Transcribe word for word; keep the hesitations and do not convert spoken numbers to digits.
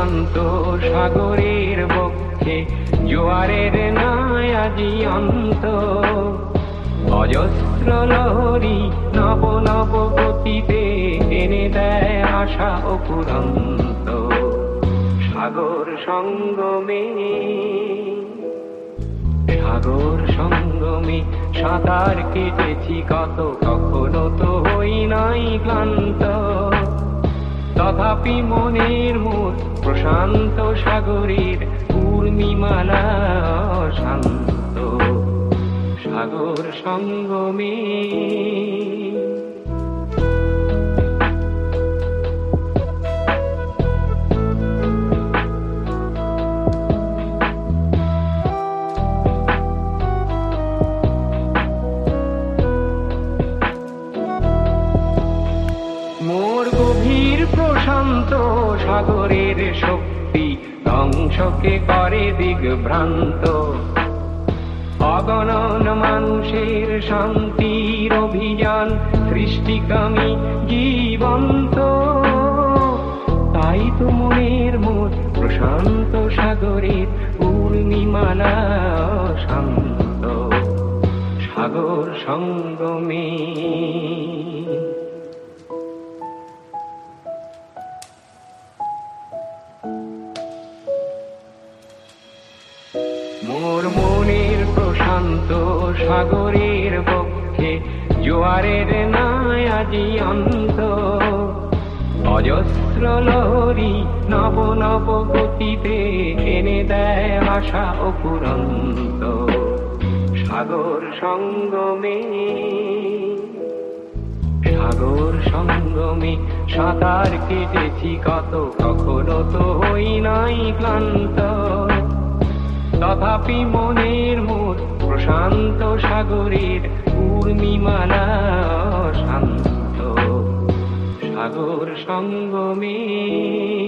প্রশান্ত সাগরের বক্ষে জোয়ারের নাই আজি অন্ত। অজস্র লহরী নব নব গতিতে এনে দেয় আশা অফুরন্ত। সাগর সঙ্গমে সাগর সঙ্গমে সাঁতার কেটেছি কত, কখনো তো হই নাই ক্লান্ত। তথাপি মনের মোর প্রশান্ত সাগরের পূর্ণিমালা শান্ত। সাগর সঙ্গমে মোর গভীর প্রশান্ত সাগরের শক্তি ধ্বংসকে করে দিগ্ভ্রান্ত। অগণন মানুষের শান্তির অভিযান সৃষ্টিকামী জীবন্ত। তাই তো মনের মোর প্রশান্ত সাগরের পূর্ণিমালা শান্ত। সাগর সঙ্গমে মোর মনের প্রশান্ত সাগরের বক্ষে জোয়ারের নাই আজি অন্ত। অজস্র লহরী নব নব গতিতে এনে দেয় আশা অফুরন্ত। সাগর সঙ্গমে সাগর সঙ্গমে সাঁতার কেটেছি কত, কখনো তো হই নাই ক্লান্ত। তথাপি মনের মোর প্রশান্ত সাগরের পূর্ণিমালা শান্ত। সাগর সঙ্গমে